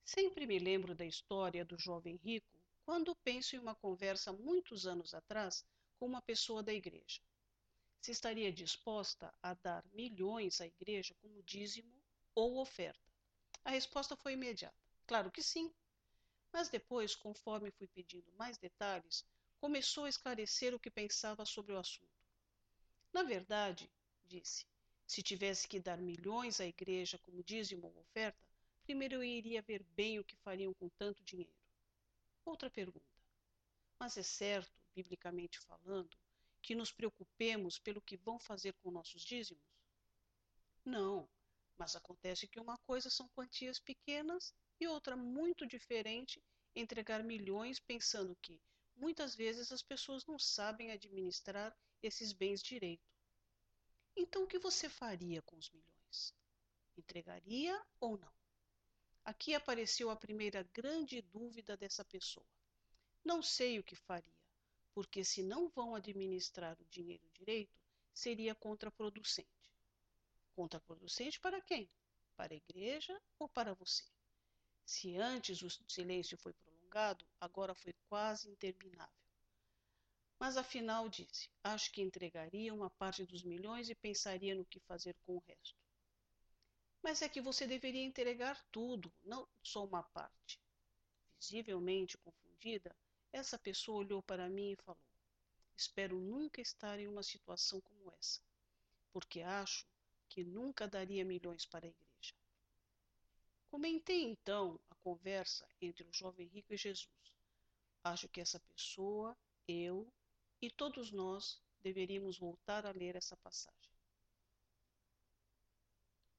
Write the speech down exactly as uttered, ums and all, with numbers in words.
Sempre me lembro da história do jovem rico quando penso em uma conversa muitos anos atrás com uma pessoa da igreja. Se estaria disposta a dar milhões à igreja como dízimo ou oferta? A resposta foi imediata. Claro que sim. Mas depois, conforme fui pedindo mais detalhes, começou a esclarecer o que pensava sobre o assunto. Na verdade, disse, se tivesse que dar milhões à igreja como dízimo ou oferta, primeiro eu iria ver bem o que fariam com tanto dinheiro. Outra pergunta. Mas é certo, biblicamente falando, que nos preocupemos pelo que vão fazer com nossos dízimos? Não, mas acontece que uma coisa são quantias pequenas e outra muito diferente entregar milhões pensando que muitas vezes as pessoas não sabem administrar esses bens direito. Então o que você faria com os milhões? Entregaria ou não? Aqui apareceu a primeira grande dúvida dessa pessoa. Não sei o que faria, porque se não vão administrar o dinheiro direito, seria contraproducente. Contraproducente para quem? Para a igreja ou para você? Se antes o silêncio foi prolongado, agora foi quase interminável. Mas afinal disse, acho que entregaria uma parte dos milhões e pensaria no que fazer com o resto. Mas é que você deveria entregar tudo, não só uma parte. Visivelmente confundida, essa pessoa olhou para mim e falou: espero nunca estar em uma situação como essa, porque acho que nunca daria milhões para a igreja. Comentei então a conversa entre o jovem rico e Jesus. Acho que essa pessoa, eu e todos nós deveríamos voltar a ler essa passagem.